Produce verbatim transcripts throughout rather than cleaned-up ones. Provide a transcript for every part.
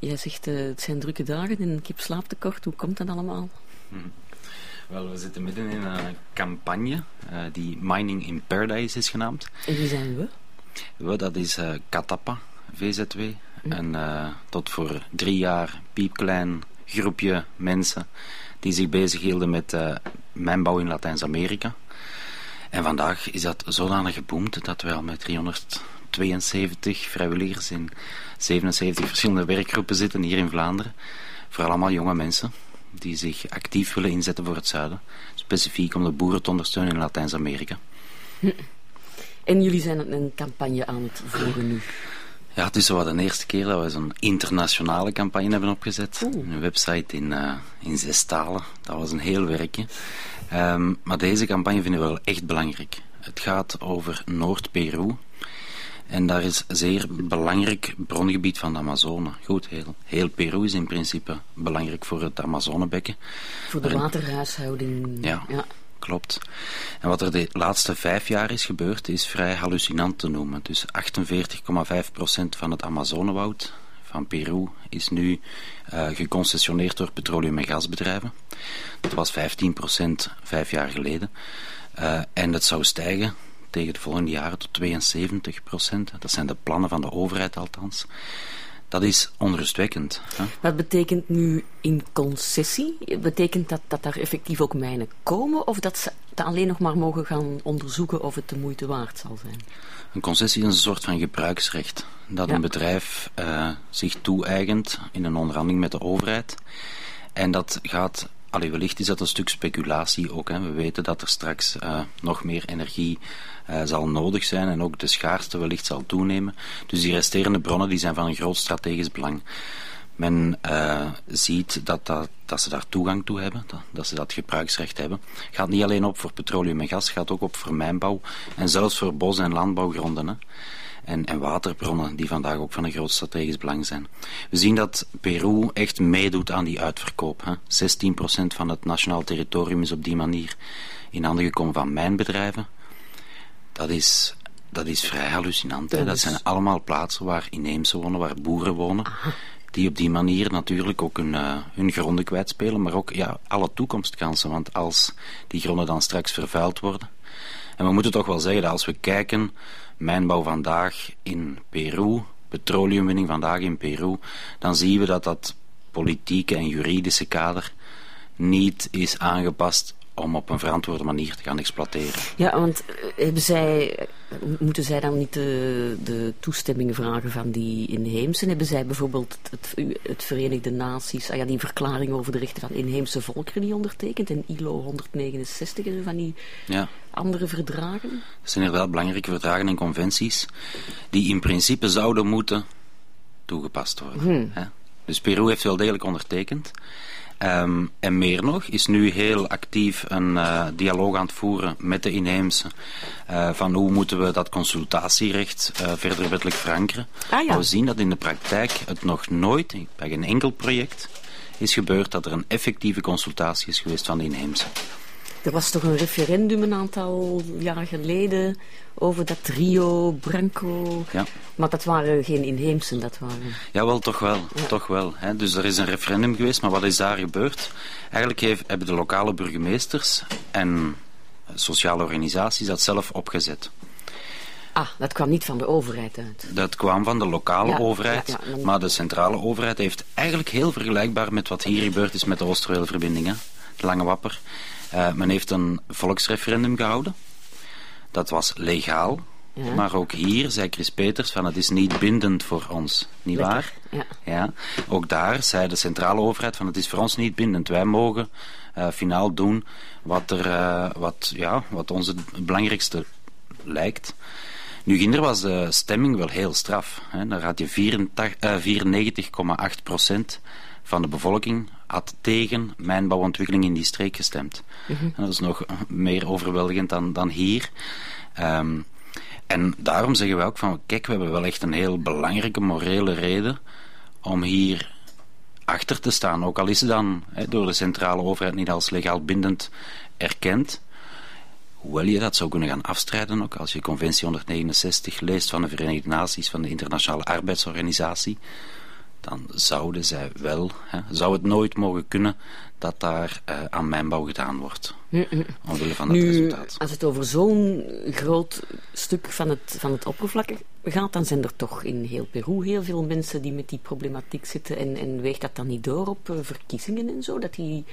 jij zegt uh, het zijn drukke dagen en ik heb slaaptekort. Hoe komt dat allemaal? Hmm. Wel, we zitten midden in een campagne uh, die Mining in Paradise is genaamd. En wie zijn we? We, dat is uh, Katapa, V Z W. Mm. En uh, tot voor drie jaar piepklein groepje mensen die zich bezighielden met uh, mijnbouw in Latijns-Amerika. En vandaag is dat zodanig geboomd dat we al met driehonderdtweeënzeventig vrijwilligers in zevenenzeventig verschillende werkgroepen zitten hier in Vlaanderen. Voor allemaal jonge mensen die zich actief willen inzetten voor het zuiden. Specifiek om de boeren te ondersteunen in Latijns-Amerika. Hm. En jullie zijn een campagne aan het voeren nu? Ja, het is zo wat de eerste keer dat we zo'n internationale campagne hebben opgezet. Oeh. Een website in, uh, in zes talen. Dat was een heel werkje. Um, maar deze campagne vinden we wel echt belangrijk. Het gaat over Noord-Peru. En daar is een zeer belangrijk brongebied van de Amazone. Goed, heel, heel Peru is in principe belangrijk voor het Amazonebekken. Voor de maar, waterhuishouding. Ja, ja, klopt. En wat er de laatste vijf jaar is gebeurd, is vrij hallucinant te noemen. Dus achtenveertig komma vijf procent van het Amazonewoud van Peru is nu uh, geconcessioneerd door petroleum- en gasbedrijven. Dat was vijftien procent vijf jaar geleden. Uh, en dat zou stijgen tegen de volgende jaren tot tweeënzeventig procent. Dat zijn de plannen van de overheid althans. Dat is onrustwekkend. Hè? Wat betekent nu in concessie? Betekent dat dat daar effectief ook mijnen komen? Of dat ze dat alleen nog maar mogen gaan onderzoeken of het de moeite waard zal zijn? Een concessie is een soort van gebruiksrecht. Dat ja. een bedrijf uh, zich toe-eigent in een onderhandeling met de overheid. En dat gaat... Allee, wellicht is dat een stuk speculatie ook. Hè. We weten dat er straks uh, nog meer energie uh, zal nodig zijn en ook de schaarste wellicht zal toenemen. Dus die resterende bronnen die zijn van een groot strategisch belang. Men uh, ziet dat, dat, dat ze daar toegang toe hebben, dat, dat ze dat gebruiksrecht hebben. Het gaat niet alleen op voor petroleum en gas, het gaat ook op voor mijnbouw en zelfs voor bos- en landbouwgronden. Hè. En, en waterbronnen die vandaag ook van een groot strategisch belang zijn. We zien dat Peru echt meedoet aan die uitverkoop. Hè. zestien procent van het nationaal territorium is op die manier in handen gekomen van mijnbedrijven. Dat is, dat is vrij hallucinant. Hè. Dat zijn allemaal plaatsen waar inheemse wonen, waar boeren wonen. Aha. Die op die manier natuurlijk ook hun, uh, hun gronden kwijtspelen, maar ook ja, alle toekomstkansen. Want als die gronden dan straks vervuild worden. En we moeten toch wel zeggen dat als we kijken... Mijnbouw vandaag in Peru, petroleumwinning vandaag in Peru, dan zien we dat dat politieke en juridische kader niet is aangepast om op een verantwoorde manier te gaan exploiteren. Ja, want hebben zij, moeten zij dan niet de, de toestemming vragen van die inheemsen? Hebben zij bijvoorbeeld het, het Verenigde Naties, ah ja, die verklaring over de rechten van inheemse volkeren die ondertekent en I L O honderdnegenenzestig en van die ja. andere verdragen? Dat zijn inderdaad belangrijke verdragen en conventies die in principe zouden moeten toegepast worden. Hmm. Hè? Dus Peru heeft wel degelijk ondertekend. Um, en meer nog, is nu heel actief een uh, dialoog aan het voeren met de inheemse uh, van hoe moeten we dat consultatierecht uh, verder wettelijk verankeren. Ah, ja. Maar we zien dat in de praktijk het nog nooit, bij geen enkel project, is gebeurd dat er een effectieve consultatie is geweest van de inheemse. Er was toch een referendum een aantal jaar geleden over dat Rio Branco. Ja. Maar dat waren geen inheemsen, dat waren... Jawel, toch wel. Ja. Toch wel hè. Dus er is een referendum geweest, maar wat is daar gebeurd? Eigenlijk heeft, hebben de lokale burgemeesters en sociale organisaties dat zelf opgezet. Ah, dat kwam niet van de overheid uit. Dat kwam van de lokale ja, overheid, ja, ja, dan... maar de centrale overheid heeft eigenlijk heel vergelijkbaar met wat hier gebeurd is met de Oosterweelverbinding, hè. De Lange Wapper. Uh, men heeft een volksreferendum gehouden. Dat was legaal. Ja. Maar ook hier zei Chris Peters van het is niet bindend voor ons. Niet Lekker. waar? Ja. Ja. Ook daar zei de centrale overheid van het is voor ons niet bindend. Wij mogen uh, finaal doen wat, er, uh, wat, ja, wat ons het belangrijkste lijkt. Nu, ginder was de stemming wel heel straf. Hè. Daar had je vierennegentig komma acht procent van de bevolking had tegen mijnbouwontwikkeling in die streek gestemd. Mm-hmm. En dat is nog meer overweldigend dan, dan hier. Um, en daarom zeggen wij ook van, kijk, we hebben wel echt een heel belangrijke morele reden om hier achter te staan. Ook al is het dan he, door de centrale overheid niet als legaal bindend erkend. Hoewel je dat zou kunnen gaan afstrijden ook, als je conventie honderdnegenenzestig leest van de Verenigde Naties, van de Internationale Arbeidsorganisatie, dan zouden zij wel, hè, zou het nooit mogen kunnen dat daar uh, aan mijnbouw gedaan wordt. Mm-mm. Omwille van nu, het resultaat. Als het over zo'n groot stuk van het, van het oppervlak gaat, dan zijn er toch in heel Peru heel veel mensen die met die problematiek zitten. En, en weegt dat dan niet door op uh, verkiezingen en zo? Dat die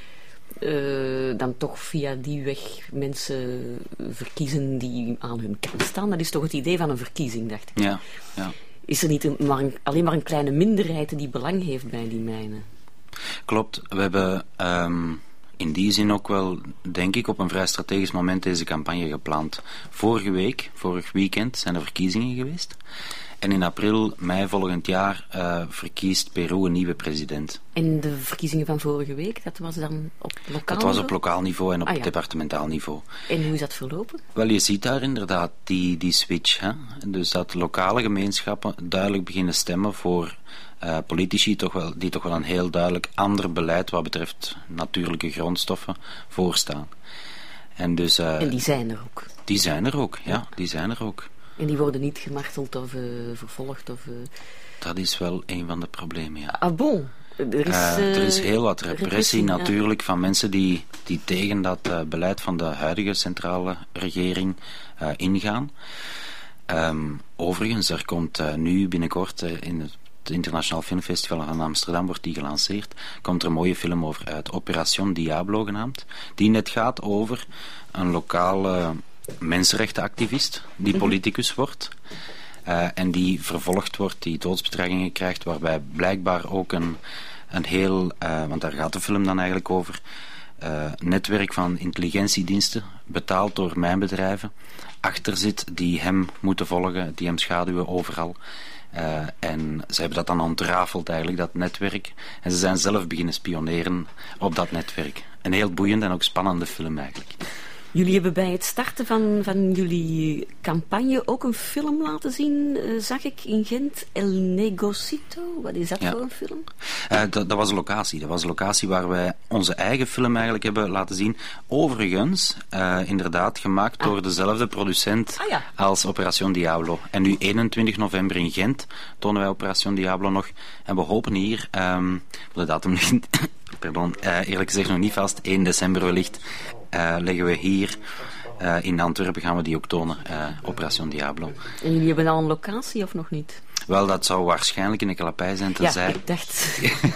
uh, dan toch via die weg mensen verkiezen die aan hun kant staan? Dat is toch het idee van een verkiezing, dacht ik. Ja, ja. Is er niet een, maar een, alleen maar een kleine minderheid die belang heeft bij die mijnen? Klopt. We hebben um, in die zin ook wel, denk ik, op een vrij strategisch moment deze campagne gepland. Vorige week, vorig weekend, zijn er verkiezingen geweest. En in april, mei volgend jaar uh, verkiest Peru een nieuwe president. En de verkiezingen van vorige week, dat was dan op lokaal? Dat was op lokaal niveau en op ah, ja. departementaal niveau. En hoe is dat verlopen? Wel, je ziet daar inderdaad die, die switch. Hè? Dus dat lokale gemeenschappen duidelijk beginnen stemmen voor uh, politici toch wel, die toch wel een heel duidelijk ander beleid wat betreft natuurlijke grondstoffen voorstaan. En, dus, uh, en die zijn er ook? Die zijn er ook, ja. Die zijn er ook. En die worden niet gemarteld of uh, vervolgd? Of, uh... Dat is wel een van de problemen, ja. Ah bon? Er is, uh, uh, er is heel wat repressie, repressie natuurlijk ja. van mensen die, die tegen dat uh, beleid van de huidige centrale regering uh, ingaan. Um, overigens, er komt uh, nu binnenkort uh, in het Het Internationaal Filmfestival van Amsterdam wordt die gelanceerd. Komt er een mooie film over uit, Operation Diablo genaamd, die net gaat over een lokale mensenrechtenactivist die politicus wordt uh, en die vervolgd wordt, die doodsbedreigingen krijgt, waarbij blijkbaar ook een, een heel, uh, want daar gaat de film dan eigenlijk over, uh, netwerk van intelligentiediensten, betaald door mijnbedrijven, achter zit, die hem moeten volgen, die hem schaduwen overal. Uh, en ze hebben dat dan ontrafeld eigenlijk, dat netwerk. En ze zijn zelf beginnen spioneren op dat netwerk. Een heel boeiende en ook spannende film eigenlijk. Jullie hebben bij het starten van, van jullie campagne ook een film laten zien, uh, zag ik in Gent, El Negocito. Wat is dat ja. voor een film? Uh, dat, dat was een locatie. Dat was een locatie waar wij onze eigen film eigenlijk hebben laten zien. Overigens, uh, inderdaad, gemaakt ah. door dezelfde producent ah, ja. als Operation Diablo. En nu eenentwintig november in Gent tonen wij Operation Diablo nog. En we hopen hier, um, de datum ligt, pardon, uh, eerlijk gezegd nog niet vast, één december wellicht, Uh, leggen we hier uh, in Antwerpen, gaan we die ook tonen, uh, Operation Diablo. En jullie hebben al een locatie of nog niet? Wel, dat zou waarschijnlijk in de Kalapij zijn, tenzij ja, ik dacht.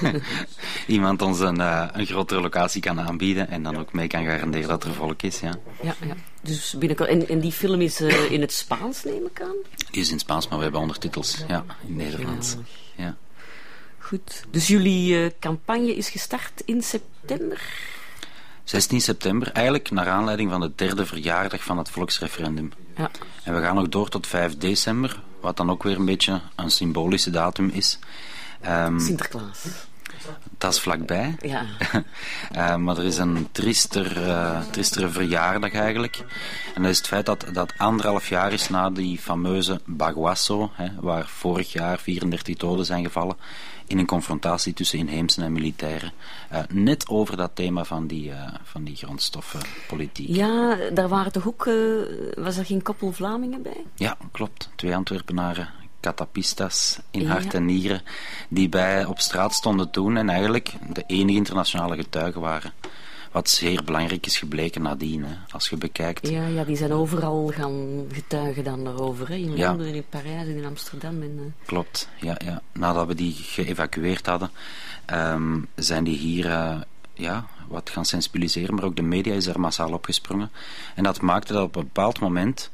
iemand ons een, uh, een grotere locatie kan aanbieden en dan ook mee kan garanderen dat er volk is. Ja, ja, ja. Dus binnenkort. En, en die film is uh, in het Spaans, neem ik aan? Die is in het Spaans, maar we hebben ondertitels, ja, in Nederlands. Ja. Ja. Goed. Dus jullie uh, campagne is gestart in september? zestien september, eigenlijk naar aanleiding van de derde verjaardag van het volksreferendum. Ja. En we gaan nog door tot vijf december, wat dan ook weer een beetje een symbolische datum is. Um, Sinterklaas. Dat is vlakbij. Ja. uh, maar er is een triester, uh, tristere verjaardag eigenlijk. En dat is het feit dat dat anderhalf jaar is na die fameuze Baguasso, hè, waar vorig jaar vierendertig doden zijn gevallen in een confrontatie tussen inheemsen en militairen. Uh, net over dat thema van die, uh, van die grondstoffenpolitiek. Ja, daar waren toch ook, uh, was er geen koppel Vlamingen bij? Ja, klopt. Twee Antwerpenaren, catapistas in ja. hart en nieren, die bij op straat stonden toen en eigenlijk de enige internationale getuigen waren. Wat zeer belangrijk is gebleken nadien, hè, als je bekijkt. Ja, ja, die zijn overal gaan getuigen dan daarover. Hè? In ja. Londen, in Parijs en in Amsterdam. En, uh... Klopt, ja, ja. Nadat we die geëvacueerd hadden, um, zijn die hier uh, ja, wat gaan sensibiliseren. Maar ook de media is er massaal opgesprongen. En dat maakte dat op een bepaald moment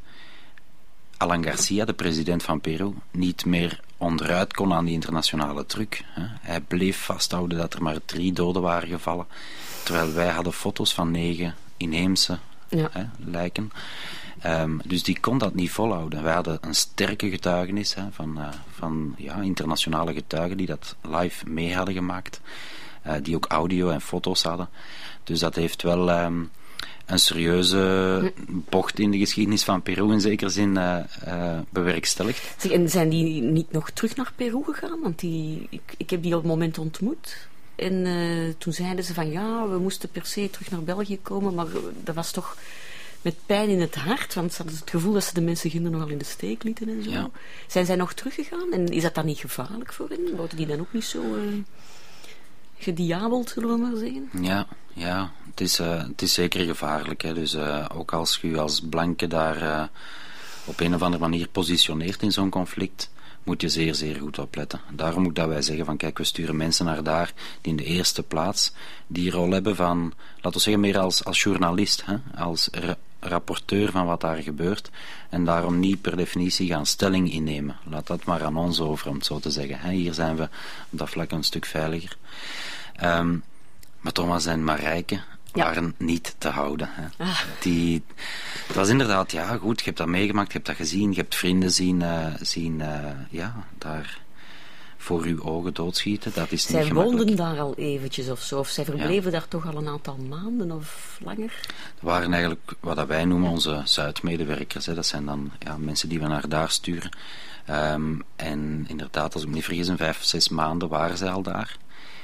Alan Garcia, de president van Peru, niet meer onderuit kon aan die internationale druk. Hè. Hij bleef vasthouden dat er maar drie doden waren gevallen. Terwijl wij hadden foto's van negen inheemse ja. hè, lijken. Um, dus die kon dat niet volhouden. Wij hadden een sterke getuigenis hè, van, uh, van ja, internationale getuigen die dat live mee hadden gemaakt. Uh, die ook audio en foto's hadden. Dus dat heeft wel um, een serieuze bocht in de geschiedenis van Peru in zekere zin uh, uh, bewerkstelligd. Zeg, en zijn die niet nog terug naar Peru gegaan? Want die, ik, ik heb die op het moment ontmoet. En uh, toen zeiden ze van ja, we moesten per se terug naar België komen, maar dat was toch met pijn in het hart, want ze hadden het gevoel dat ze de mensen ginder nogal in de steek lieten en zo. Ja. Zijn zij nog teruggegaan? En is dat dan niet gevaarlijk voor hen? Worden die dan ook niet zo uh, gediabeld, zullen we maar zeggen? Ja, ja. Het, is, uh, het is zeker gevaarlijk. Hè. Dus uh, ook als je als blanke daar uh, op een of andere manier positioneert in zo'n conflict, moet je zeer, zeer goed opletten. Daarom moet dat wij zeggen van kijk, we sturen mensen naar daar die in de eerste plaats die rol hebben van, laten we zeggen, meer als, als journalist, hè? Als ra- rapporteur van wat daar gebeurt en daarom niet per definitie gaan stelling innemen. Laat dat maar aan ons over, om het zo te zeggen. Hè? Hier zijn we op dat vlak een stuk veiliger. Um, maar Thomas en Marijke Ja. waren niet te houden. Hè. Ah. Die, het was inderdaad, ja goed, je hebt dat meegemaakt, je hebt dat gezien, je hebt vrienden zien, uh, zien uh, ja, daar voor uw ogen doodschieten. Dat is zij niet gemakkelijk. woonden daar al eventjes of zo, of zij verbleven ja. daar toch al een aantal maanden of langer? Dat waren eigenlijk wat dat wij noemen onze Zuidmedewerkers. Hè. Dat zijn dan ja, mensen die we naar daar sturen. Um, en inderdaad, als ik me niet vergis, in vijf of zes maanden waren zij al daar.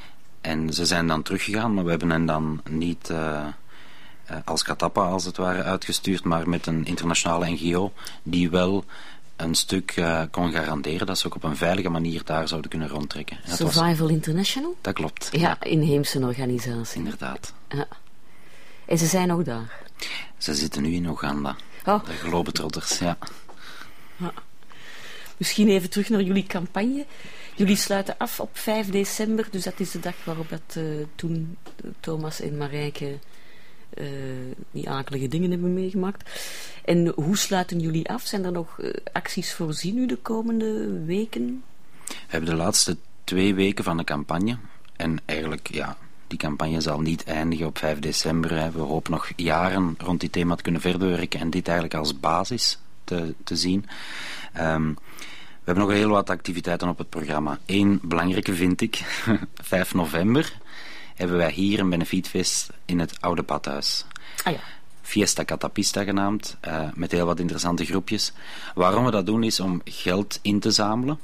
En ze zijn dan teruggegaan, maar we hebben hen dan niet uh, uh, als katappa als het ware uitgestuurd, maar met een internationale N G O die wel een stuk uh, kon garanderen dat ze ook op een veilige manier daar zouden kunnen rondtrekken. En Survival was, International? Dat klopt. Ja, ja. Inheemse organisatie. Inderdaad. Ja. En ze zijn nog daar? Ze zitten nu in Oeganda. Oh. De Globetrotters, ja. ja. Misschien even terug naar jullie campagne. Jullie sluiten af op vijf december, dus dat is de dag waarop dat, uh, toen Thomas en Marijke uh, die akelige dingen hebben meegemaakt. En hoe sluiten jullie af? Zijn er nog uh, acties voorzien nu de komende weken? We hebben de laatste twee weken van de campagne. En eigenlijk, ja, die campagne zal niet eindigen op vijf december. Hè. We hopen nog jaren rond die thema te kunnen verder werken en dit eigenlijk als basis te, te zien. Um, We hebben nog heel wat activiteiten op het programma. Eén belangrijke vind ik, vijf november hebben wij hier een benefietfeest in het Oude Badhuis. Ah ja. Fiesta Catapista genaamd, uh, met heel wat interessante groepjes. Waarom we dat doen is om geld in te zamelen.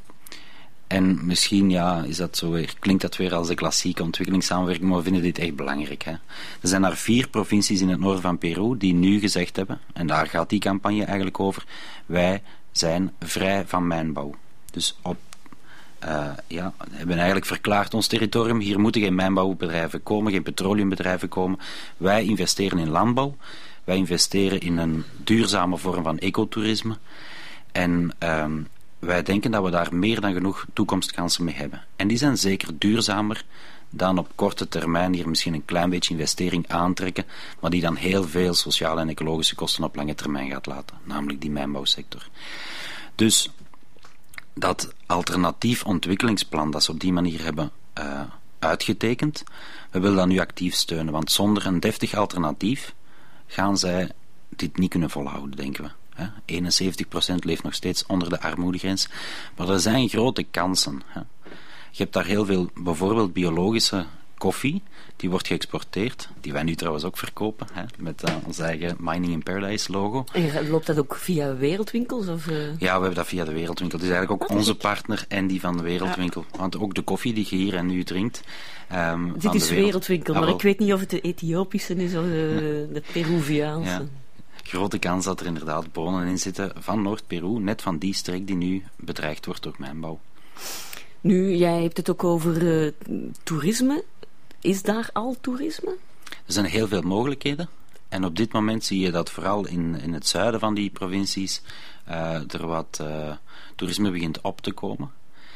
En misschien ja, is dat zo weer, klinkt dat weer als de klassieke ontwikkelingssamenwerking, maar we vinden dit echt belangrijk. Hè. Er zijn er vier provincies in het noorden van Peru die nu gezegd hebben, en daar gaat die campagne eigenlijk over, wij zijn vrij van mijnbouw. Dus op, uh, ja, we hebben eigenlijk verklaard ons territorium, hier moeten geen mijnbouwbedrijven komen, geen petroleumbedrijven komen. Wij investeren in landbouw, wij investeren in een duurzame vorm van ecotourisme en um, wij denken dat we daar meer dan genoeg toekomstkansen mee hebben. En die zijn zeker duurzamer dan op korte termijn hier misschien een klein beetje investering aantrekken, maar die dan heel veel sociale en ecologische kosten op lange termijn gaat laten, namelijk die mijnbouwsector. Dus dat alternatief ontwikkelingsplan dat ze op die manier hebben uh, uitgetekend, we willen dat nu actief steunen, want zonder een deftig alternatief gaan zij dit niet kunnen volhouden, denken we. Hè. eenenzeventig procent leeft nog steeds onder de armoedegrens, maar er zijn grote kansen. Hè. Je hebt daar heel veel, bijvoorbeeld biologische koffie, die wordt geëxporteerd, die wij nu trouwens ook verkopen, hè, met uh, ons eigen Mining in Paradise logo. En loopt dat ook via Wereldwinkels? Of, uh... Ja, we hebben dat via de Wereldwinkel. Het is eigenlijk ook onze partner en die van de Wereldwinkel. Ja. Want ook de koffie die je hier en nu drinkt. Um, Dit van is de wereld... Wereldwinkel, maar ah, ik weet niet of het de Ethiopische is of de, de Peruviaanse. Ja. Grote kans dat er inderdaad bronnen in zitten van Noord-Peru, net van die streek die nu bedreigd wordt door mijnbouw. Nu, jij hebt het ook over uh, toerisme. Is daar al toerisme? Er zijn heel veel mogelijkheden. En op dit moment zie je dat vooral in, in het zuiden van die provincies uh, er wat uh, toerisme begint op te komen.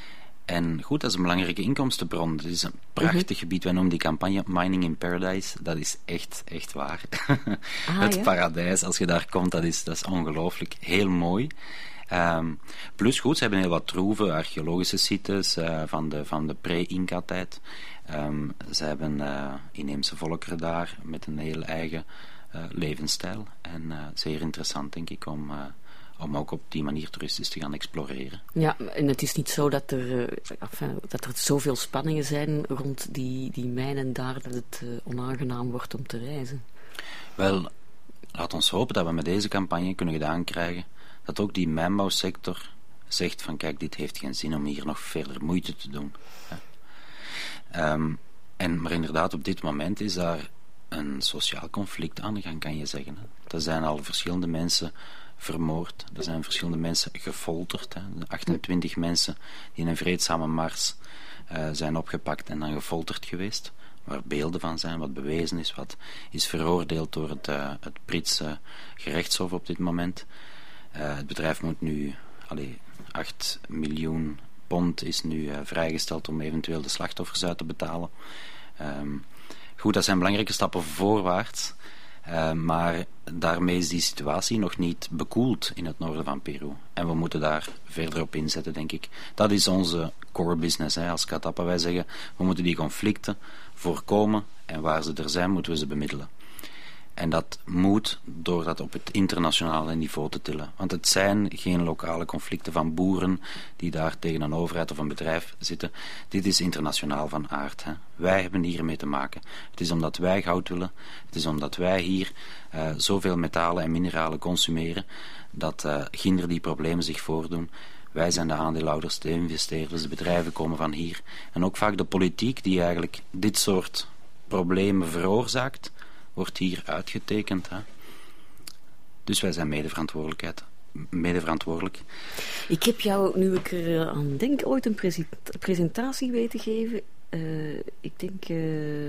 En goed, dat is een belangrijke inkomstenbron. Het is een prachtig uh-huh. gebied. Wij noemen die campagne Mining in Paradise. Dat is echt, echt waar. Ah, het ja? paradijs, als je daar komt, dat is, dat is ongelooflijk. Heel mooi. Um, plus goed, ze hebben heel wat troeven, archeologische sites uh, van de, van de pre-Inca-tijd. Um, ze hebben uh, inheemse volkeren daar met een heel eigen uh, levensstijl. En uh, zeer interessant, denk ik, om... Uh, om ook op die manier toeristisch te gaan exploreren. Ja, en het is niet zo dat er, uh, enfin, dat er zoveel spanningen zijn rond die, die mijnen daar, dat het uh, onaangenaam wordt om te reizen. Wel, laat ons hopen dat we met deze campagne kunnen gedaan krijgen dat ook die mijnbouwsector zegt van kijk, dit heeft geen zin om hier nog verder moeite te doen. Ja. Um, en, maar inderdaad, op dit moment is daar een sociaal conflict aan de gang, kan je zeggen. Hè. Er zijn al verschillende mensen vermoord, er zijn verschillende mensen gefolterd. Hè. achtentwintig hm. mensen die in een vreedzame mars uh, zijn opgepakt en dan gefolterd geweest, waar beelden van zijn, wat bewezen is, wat is veroordeeld door het, uh, het Britse gerechtshof op dit moment. Uh, het bedrijf moet nu, allee, acht miljoen pond is nu uh, vrijgesteld om eventueel de slachtoffers uit te betalen. Um, goed, dat zijn belangrijke stappen voorwaarts, uh, maar daarmee is die situatie nog niet bekoeld in het noorden van Peru. En we moeten daar verder op inzetten, denk ik. Dat is onze core business, hè. Als Katapa. Wij zeggen, we moeten die conflicten voorkomen en waar ze er zijn, moeten we ze bemiddelen. En dat moet door dat op het internationale niveau te tillen. Want het zijn geen lokale conflicten van boeren die daar tegen een overheid of een bedrijf zitten. Dit is internationaal van aard. Hè. Wij hebben hiermee te maken. Het is omdat wij goud willen. Het is omdat wij hier uh, zoveel metalen en mineralen consumeren dat uh, ginder die problemen zich voordoen. Wij zijn de aandeelhouders, de investeerders, de bedrijven komen van hier. En ook vaak de politiek die eigenlijk dit soort problemen veroorzaakt, wordt hier uitgetekend. Hè. Dus wij zijn medeverantwoordelijkheid. medeverantwoordelijk. Ik heb jou, nu ik er aan denk, ooit een presentatie weten geven. Uh, ik denk uh,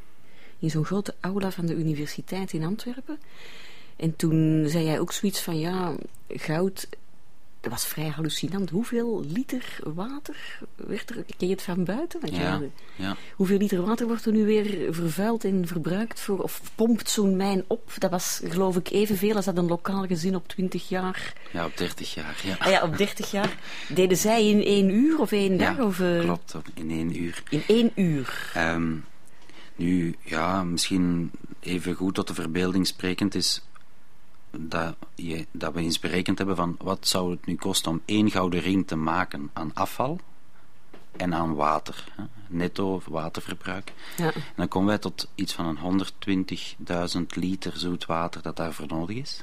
in zo'n grote aula van de universiteit in Antwerpen. En toen zei jij ook zoiets van, ja, goud, dat was vrij hallucinant. Hoeveel liter water werd er, ken je het van buiten? Want ja, je, ja. Hoeveel liter water wordt er nu weer vervuild en verbruikt voor, of pompt zo'n mijn op? Dat was geloof ik evenveel als dat een lokaal gezin op twintig jaar. Ja, op dertig jaar, ja. Ah ja, op dertig jaar. Deden zij in één uur of één dag? Ja, of, uh... klopt, in één uur. In één uur? Um, nu, ja, misschien even goed tot de verbeelding sprekend is dat, je, dat we eens berekend hebben van wat zou het nu kosten om één gouden ring te maken aan afval en aan water, hè? Netto waterverbruik. Ja. En dan komen wij tot iets van een honderdtwintigduizend liter zoet water dat daarvoor nodig is.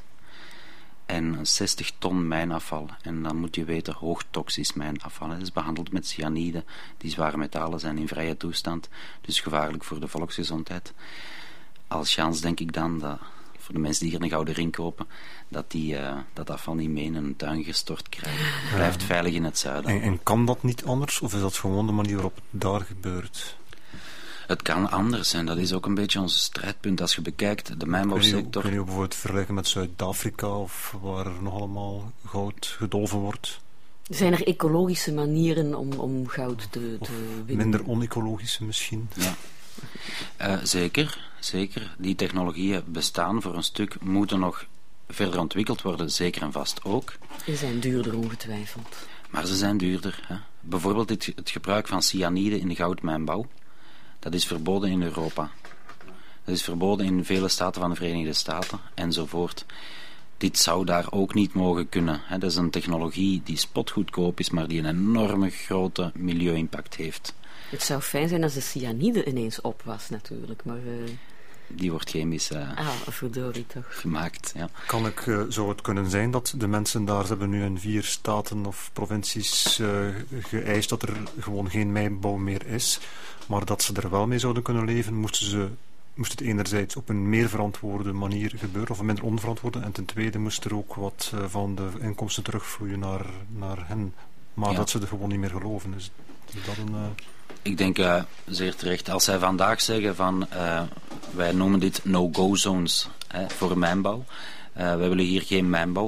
En zestig ton mijnafval. En dan moet je weten, hoogtoxisch mijnafval. Het is behandeld met cyanide. Die zware metalen zijn in vrije toestand. Dus gevaarlijk voor de volksgezondheid. Als chance denk ik dan dat voor de mensen die hier een gouden ring kopen, dat die uh, dat afval niet mee in een tuin gestort krijgen. Het blijft ja. veilig in het zuiden. En, en kan dat niet anders? Of is dat gewoon de manier waarop het daar gebeurt? Het kan anders en dat is ook een beetje ons strijdpunt. Als je bekijkt de mijnbouwsector. Kun je ook bijvoorbeeld vergelijken met Zuid-Afrika of waar er nog allemaal goud gedolven wordt? Zijn er ecologische manieren om, om goud te, te winnen? Minder onecologische misschien? Ja. Uh, zeker, zeker. Die technologieën bestaan voor een stuk, moeten nog verder ontwikkeld worden, zeker en vast ook. Ze zijn duurder ongetwijfeld. Maar ze zijn duurder. Hè. Bijvoorbeeld het, het gebruik van cyanide in de goudmijnbouw. Dat is verboden in Europa. Dat is verboden in vele staten van de Verenigde Staten, enzovoort. Dit zou daar ook niet mogen kunnen. Hè. Dat is een technologie die spotgoedkoop is, maar die een enorme grote milieu-impact heeft. Het zou fijn zijn als de cyanide ineens op was, natuurlijk, maar... Uh... Die wordt chemisch uh, ah, verdorie toch. gemaakt. Ja. Kan ik, uh, zou het kunnen zijn dat de mensen daar, ze hebben nu in vier staten of provincies uh, geëist dat er gewoon geen mijnbouw meer is, maar dat ze er wel mee zouden kunnen leven, moesten ze, moest het enerzijds op een meer verantwoorde manier gebeuren, of een minder onverantwoorde, en ten tweede moest er ook wat uh, van de inkomsten terugvloeien naar, naar hen. Maar ja. dat ze er gewoon niet meer geloven. Is, is dat een... Uh... Ik denk uh, zeer terecht. Als zij vandaag zeggen van uh, wij noemen dit no-go zones hè, voor mijnbouw. Uh, wij willen hier geen mijnbouw.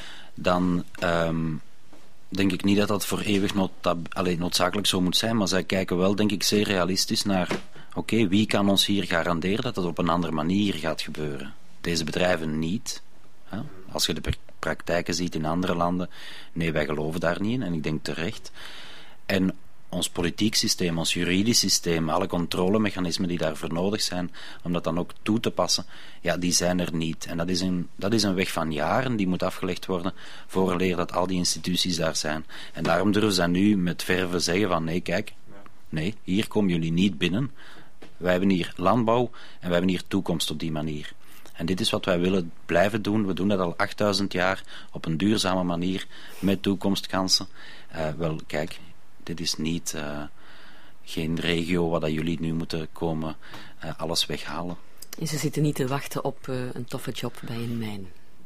Dan um, denk ik niet dat dat voor eeuwig noodtab- allee, noodzakelijk zo moet zijn. Maar zij kijken wel, denk ik, zeer realistisch naar oké, okay, wie kan ons hier garanderen dat het op een andere manier gaat gebeuren? Deze bedrijven niet. Hè? Als je de praktijken ziet in andere landen, nee, wij geloven daar niet in. En ik denk terecht. En ons politiek systeem, ons juridisch systeem, alle controlemechanismen die daarvoor nodig zijn, om dat dan ook toe te passen, ja, die zijn er niet. En dat is een, dat is een weg van jaren, die moet afgelegd worden, vooraleer dat al die instituties daar zijn. En daarom durven ze nu met verve zeggen van, nee, kijk, nee, hier komen jullie niet binnen. Wij hebben hier landbouw en wij hebben hier toekomst op die manier. En dit is wat wij willen blijven doen. We doen dat al achtduizend jaar op een duurzame manier, met toekomstkansen. Uh, wel, kijk, dit is niet uh, geen regio waar dat jullie nu moeten komen uh, alles weghalen. En ze zitten niet te wachten op uh, een toffe job bij een mijn?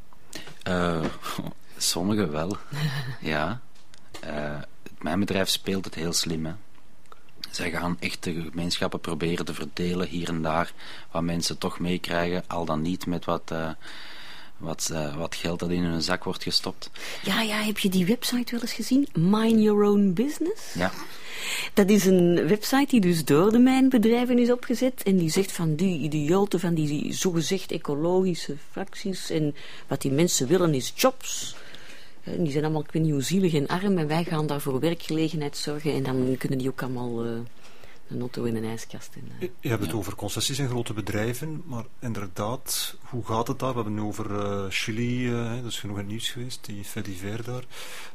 Uh, sommigen wel, ja. Uh, mijn bedrijf speelt het heel slim, hè. Zij gaan echt de gemeenschappen proberen te verdelen hier en daar, wat mensen toch meekrijgen, al dan niet met wat, uh, wat, uh, wat geld dat in hun zak wordt gestopt. Ja, ja, heb je die website wel eens gezien? Mind Your Own Business? Ja. Dat is een website die dus door de mijnbedrijven is opgezet en die zegt van die idioten van die zogezegd ecologische fracties en wat die mensen willen is jobs. En die zijn allemaal, ik weet niet hoe zielig en arm en wij gaan daar voor werkgelegenheid zorgen en dan kunnen die ook allemaal uh, een auto in een ijskast. En, uh. Je hebt het ja. over concessies en grote bedrijven, maar inderdaad, hoe gaat het daar? We hebben het over uh, Chili, uh, dat is genoeg in het nieuws geweest, die fait divers daar.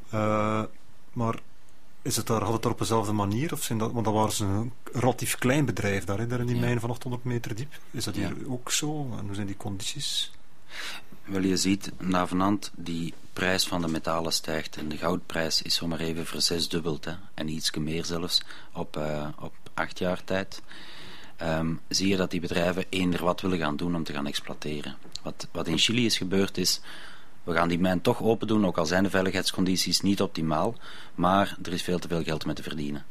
Uh, maar is het daar, had het daar op dezelfde manier? Of zijn dat, want dat waren ze een relatief klein bedrijf daar, hè, daar in die ja. mijn van achthonderd meter diep. Is dat hier ja. ook zo? En hoe zijn die condities? Wel, je ziet navenant die prijs van de metalen stijgt en de goudprijs is zomaar even verzesdubbeld, hè, en iets meer zelfs op, uh, op acht jaar tijd. Um, zie je dat die bedrijven eender wat willen gaan doen om te gaan exploiteren. Wat, wat in Chili is gebeurd is, we gaan die mijn toch open doen, ook al zijn de veiligheidscondities niet optimaal, maar er is veel te veel geld mee te verdienen.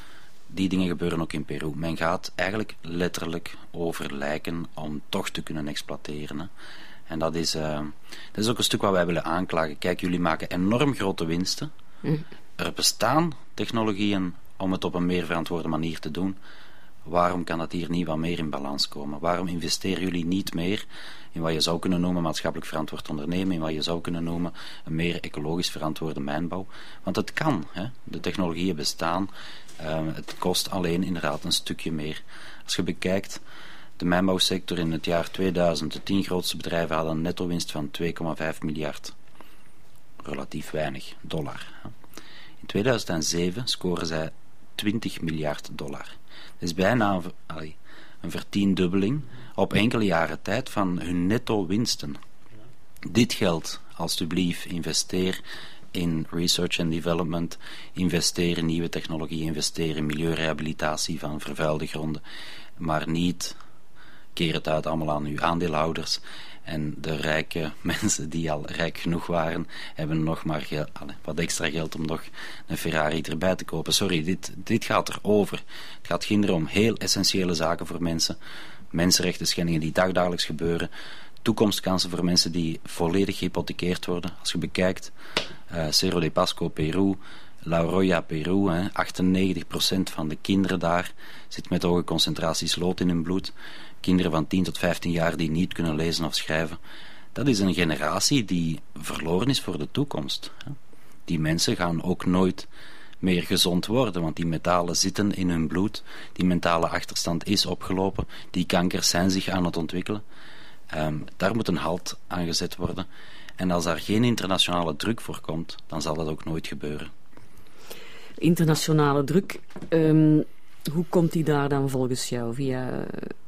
Die dingen gebeuren ook in Peru. Men gaat eigenlijk letterlijk over lijken om toch te kunnen exploiteren, hè. En dat is, uh, dat is ook een stuk wat wij willen aanklagen. Kijk, jullie maken enorm grote winsten. Mm. Er bestaan technologieën om het op een meer verantwoorde manier te doen. Waarom kan dat hier niet wat meer in balans komen? Waarom investeren jullie niet meer in wat je zou kunnen noemen maatschappelijk verantwoord ondernemen, in wat je zou kunnen noemen een meer ecologisch verantwoorde mijnbouw? Want het kan, hè? De technologieën bestaan. Uh, het kost alleen inderdaad een stukje meer. Als je bekijkt, de mijnbouwsector in het jaar tweeduizend, de tien grootste bedrijven hadden een netto-winst van twee komma vijf miljard. Relatief weinig dollar. In tweeduizend zeven scoren zij twintig miljard dollar. Dat is bijna een, allee, een vertiendubbeling op enkele jaren tijd van hun netto-winsten. Dit geld, alstublieft, investeer in research and development, investeer in nieuwe technologie, investeer in milieurehabilitatie van vervuilde gronden, maar niet keer het uit allemaal aan uw aandeelhouders. En de rijke mensen die al rijk genoeg waren, hebben nog maar gel- allez, wat extra geld om nog een Ferrari erbij te kopen. Sorry, dit, dit gaat erover. Het gaat kinderen om heel essentiële zaken voor mensen. Mensenrechten schendingen die dagdagelijks gebeuren. Toekomstkansen voor mensen die volledig gehypothekeerd worden. Als je bekijkt, uh, Cerro de Pasco, Peru, La Roya, Peru, hè, achtennegentig procent van de kinderen daar zit met hoge concentraties lood in hun bloed. Kinderen van tien tot vijftien jaar die niet kunnen lezen of schrijven. Dat is een generatie die verloren is voor de toekomst. Die mensen gaan ook nooit meer gezond worden, want die metalen zitten in hun bloed. Die mentale achterstand is opgelopen. Die kankers zijn zich aan het ontwikkelen. Um, daar moet een halt aan gezet worden. En als daar geen internationale druk voor komt, dan zal dat ook nooit gebeuren. Internationale druk, um, hoe komt die daar dan volgens jou? Via...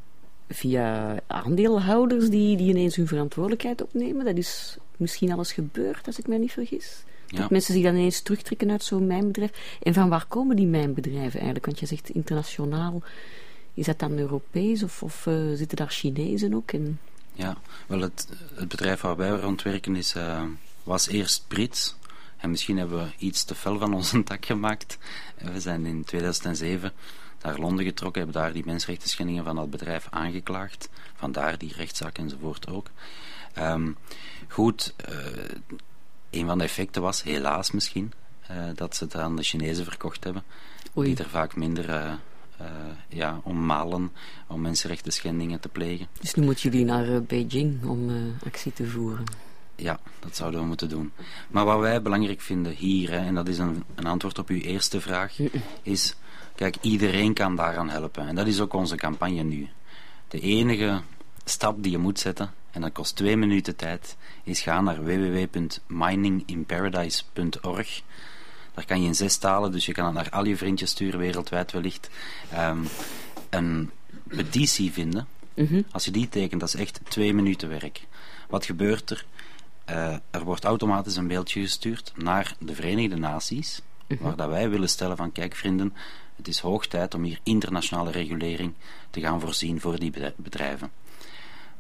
Via aandeelhouders die, die ineens hun verantwoordelijkheid opnemen. Dat is misschien alles gebeurd, als ik mij niet vergis. Ja. Dat mensen zich dan ineens terugtrekken uit zo'n mijnbedrijf. En van waar komen die mijnbedrijven eigenlijk? Want je zegt internationaal. Is dat dan Europees of, of uh, zitten daar Chinezen ook in? Ja, wel het, het bedrijf waar wij rond werken is, uh, was eerst Brits. En misschien hebben we iets te fel van onze tak gemaakt. We zijn in tweeduizend zeven... naar Londen getrokken, hebben daar die mensenrechten schendingen van dat bedrijf aangeklaagd. Vandaar die rechtszaak enzovoort ook. Um, goed, uh, een van de effecten was, helaas misschien, uh, dat ze het aan de Chinezen verkocht hebben. Oei. Die er vaak minder uh, uh, ja, om malen om mensenrechten schendingen te plegen. Dus nu moeten jullie naar uh, Beijing om uh, actie te voeren. Ja, dat zouden we moeten doen. Maar wat wij belangrijk vinden hier, hè, en dat is een, een antwoord op uw eerste vraag, is... Kijk, iedereen kan daaraan helpen. En dat is ook onze campagne nu. De enige stap die je moet zetten, en dat kost twee minuten tijd, is gaan naar w w w punt mining in paradise punt org. Daar kan je in zes talen, dus je kan het naar al je vriendjes sturen, wereldwijd wellicht. Um, een petitie vinden. Mm-hmm. Als je die tekent, dat is echt twee minuten werk. Wat gebeurt er? Uh, er wordt automatisch een mailtje gestuurd naar de Verenigde Naties, mm-hmm. waar dat wij willen stellen van, kijk vrienden, het is hoog tijd om hier internationale regulering te gaan voorzien voor die bedrijven.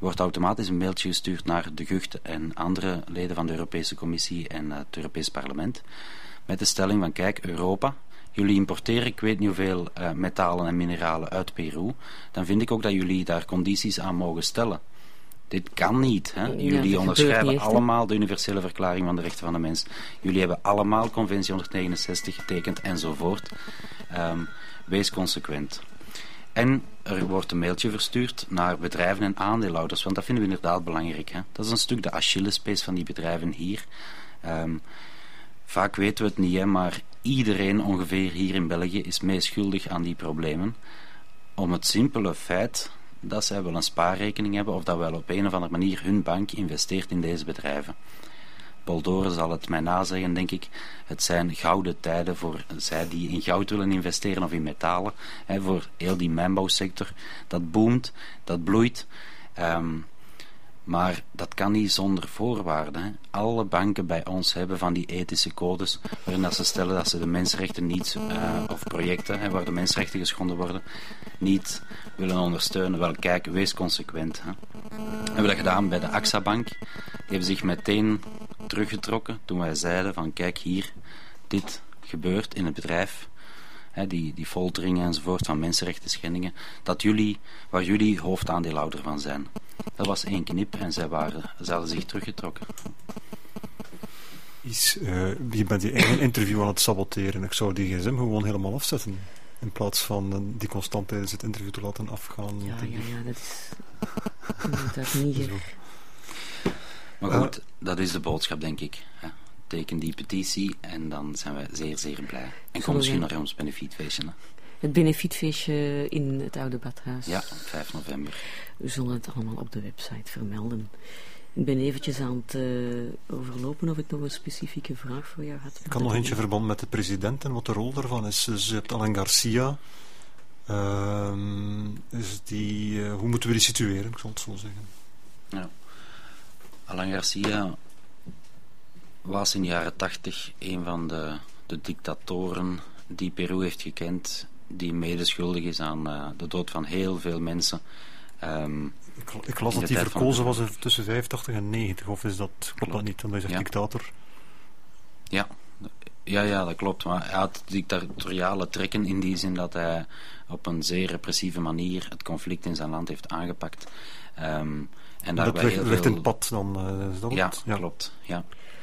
wordt automatisch een mailtje gestuurd naar de Gucht en andere leden van de Europese Commissie en uh, het Europees Parlement, met de stelling van, kijk, Europa, jullie importeren, ik weet niet hoeveel uh, metalen en mineralen uit Peru, dan vind ik ook dat jullie daar condities aan mogen stellen. Dit kan niet. Hè? Ja, jullie onderschrijven niet echt, allemaal de Universele Verklaring van de Rechten van de Mens. Jullie hebben allemaal Conventie honderdnegenenzestig getekend enzovoort. Um, wees consequent. En er wordt een mailtje verstuurd naar bedrijven en aandeelhouders, want dat vinden we inderdaad belangrijk. Hè? Dat is een stuk de Achillespees van die bedrijven hier. Um, vaak weten we het niet, hè, maar iedereen ongeveer hier in België is meeschuldig aan die problemen. Om het simpele feit dat zij wel een spaarrekening hebben of dat wel op een of andere manier hun bank investeert in deze bedrijven. Paul Doren zal het mij nazeggen, denk ik. Het zijn gouden tijden voor zij die in goud willen investeren of in metalen. Hè, voor heel die mijnbouwsector. Dat boomt, dat bloeit. Um, maar dat kan niet zonder voorwaarden. Hè. Alle banken bij ons hebben van die ethische codes waarin dat ze stellen dat ze de mensenrechten niet, uh, of projecten hè, waar de mensenrechten geschonden worden, niet willen ondersteunen. Wel, kijk, wees consequent. Hè. We hebben dat gedaan bij de A X A-bank. Die hebben zich meteen teruggetrokken toen wij zeiden van, kijk hier, dit gebeurt in het bedrijf. Hè, die, die folteringen enzovoort van mensenrechten schendingen, dat jullie, waar jullie hoofdaandeelhouder van zijn. Dat was één knip en zij, waren, zij hadden zich teruggetrokken. Is, uh, je bent je eigen interview aan het saboteren. Ik zou die gsm gewoon helemaal afzetten. In plaats van uh, die constant tijdens het interview te laten afgaan. Ja, ja, ja, dat is... dat is niet... Zo. Maar goed, uh, dat is de boodschap, denk ik. Ja, teken die petitie en dan zijn wij zeer, zeer blij. En kom misschien naar ons benefietfeestje. Hè? Het benefietfeestje in het Oude Badhuis. Ja, vijf november. We zullen het allemaal op de website vermelden. Ik ben eventjes aan het uh, overlopen of ik nog een specifieke vraag voor jou had. Ik had nog eentje verband met de president en wat de rol daarvan is. Dus je hebt Alain Garcia. Uh, is die, uh, hoe moeten we die situeren, ik zal het zo zeggen. Ja. Alain Garcia was in de jaren tachtig een van de, de dictatoren die Peru heeft gekend, die medeschuldig is aan uh, de dood van heel veel mensen. Um, ik, ik las dat hij verkozen van... was tussen vijfentachtig en negentig, of is dat, klopt, klopt dat niet? Dan is hij ja. dictator. Ja. ja, ja, dat klopt. Maar hij had dictatoriale trekken in die zin dat hij op een zeer repressieve manier het conflict in zijn land heeft aangepakt. Um, en daarbij dat ligt, heel ligt veel... in het pad dan, uh, is dat ja, het? Ja, klopt. Ja.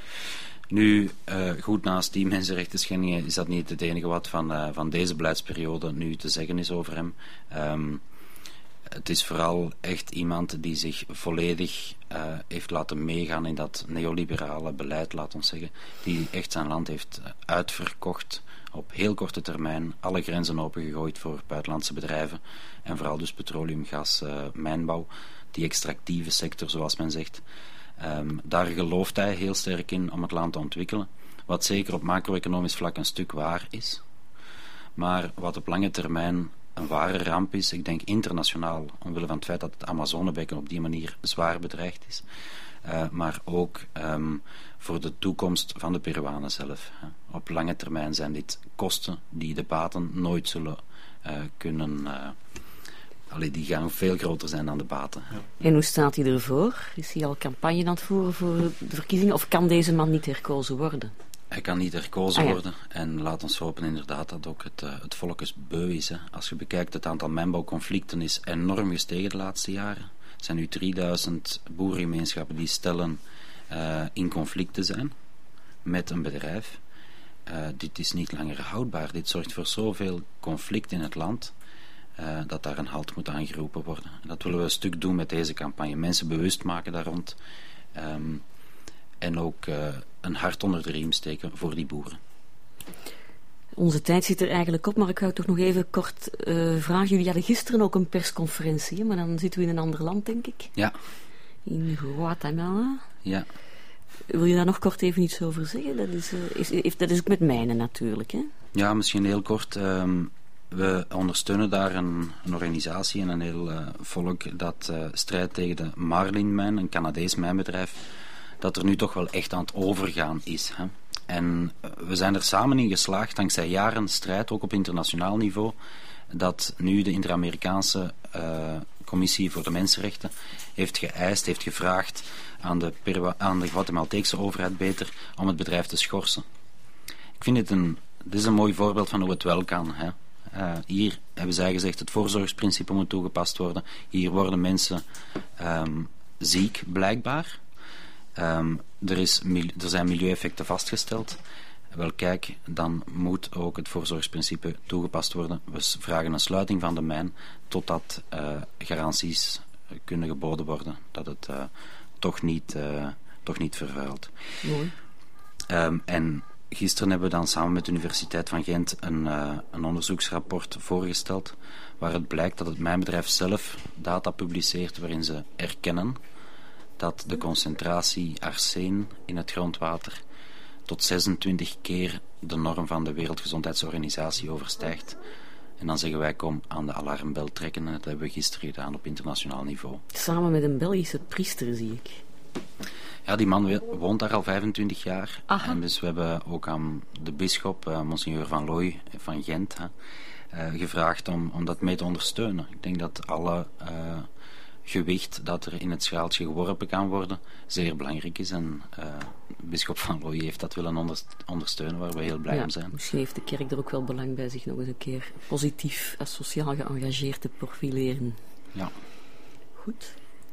Nu, uh, goed, naast die mensenrechten schendingen is dat niet het enige wat van, uh, van deze beleidsperiode nu te zeggen is over hem. Um, het is vooral echt iemand die zich volledig uh, heeft laten meegaan in dat neoliberale beleid, laat ons zeggen, die echt zijn land heeft uitverkocht op heel korte termijn, alle grenzen opengegooid voor buitenlandse bedrijven en vooral dus petroleum, gas, uh, mijnbouw, die extractieve sector zoals men zegt. Um, daar gelooft hij heel sterk in om het land te ontwikkelen, wat zeker op macro-economisch vlak een stuk waar is, maar wat op lange termijn een ware ramp is, ik denk internationaal, omwille van het feit dat het Amazonebekken op die manier zwaar bedreigd is, uh, maar ook um, voor de toekomst van de Peruanen zelf. Hè. Op lange termijn zijn dit kosten die de baten nooit zullen uh, kunnen... Uh, Allee, die gaan veel groter zijn dan de baten. Ja. En hoe staat hij ervoor? Is hij al campagne aan het voeren voor de verkiezingen? Of kan deze man niet herkozen worden? Hij kan niet herkozen ah, ja. worden. En laat ons hopen inderdaad dat ook het, uh, het volk eens beu is. Hè. Als je bekijkt, het aantal mijnbouwconflicten is enorm gestegen de laatste jaren. Er zijn nu drieduizend boerengemeenschappen die stellen uh, in conflict te zijn met een bedrijf. Uh, dit is niet langer houdbaar. Dit zorgt voor zoveel conflict in het land... Uh, dat daar een halt moet aangeroepen worden. Dat willen we een stuk doen met deze campagne. Mensen bewust maken daar rond. Um, en ook uh, een hart onder de riem steken voor die boeren. Onze tijd zit er eigenlijk op, maar ik wou toch nog even kort uh, vragen. Jullie hadden gisteren ook een persconferentie, maar dan zitten we in een ander land, denk ik. Ja. In Guatemala. Ja. Wil je daar nog kort even iets over zeggen? Dat is, uh, is, is, dat is ook met mijnen natuurlijk, hè? Ja, misschien heel kort... Um, We ondersteunen daar een, een organisatie en een heel uh, volk dat uh, strijdt tegen de Marlin-mijn, een Canadees mijnbedrijf, dat er nu toch wel echt aan het overgaan is. Hè. En uh, we zijn er samen in geslaagd, dankzij jaren strijd, ook op internationaal niveau, dat nu de Inter-Amerikaanse uh, Commissie voor de Mensenrechten heeft geëist, heeft gevraagd aan de, Peru- aan de Guatemalteekse overheid beter om het bedrijf te schorsen. Ik vind het een, dit is een mooi voorbeeld van hoe het wel kan. Hè. Uh, hier hebben zij gezegd het voorzorgsprincipe moet toegepast worden. Hier worden mensen um, ziek, blijkbaar. Um, er, is, er zijn milieueffecten vastgesteld. Wel kijk, dan moet ook het voorzorgsprincipe toegepast worden. We vragen een sluiting van de mijn totdat uh, garanties kunnen geboden worden dat het uh, toch, niet, uh, toch niet vervuilt. Mooi. Um, en gisteren hebben we dan samen met de Universiteit van Gent een, uh, een onderzoeksrapport voorgesteld waar het blijkt dat het mijnbedrijf zelf data publiceert waarin ze erkennen dat de concentratie arseen in het grondwater tot zesentwintig keer de norm van de Wereldgezondheidsorganisatie overstijgt. En dan zeggen wij, kom aan de alarmbel trekken. En dat hebben we gisteren gedaan op internationaal niveau. Samen met een Belgische priester, zie ik. Ja, die man woont daar al vijfentwintig jaar. Aha. En dus we hebben ook aan de bisschop, uh, Monseigneur Van Looy van Gent, hè, uh, gevraagd om, om dat mee te ondersteunen. Ik denk dat alle uh, gewicht dat er in het schaaltje geworpen kan worden zeer belangrijk is. En uh, bisschop Van Looy heeft dat willen onder, ondersteunen, waar we heel blij ja, om zijn. Misschien heeft de kerk er ook wel belang bij zich nog eens een keer positief en sociaal geëngageerd te profileren. Ja. Goed.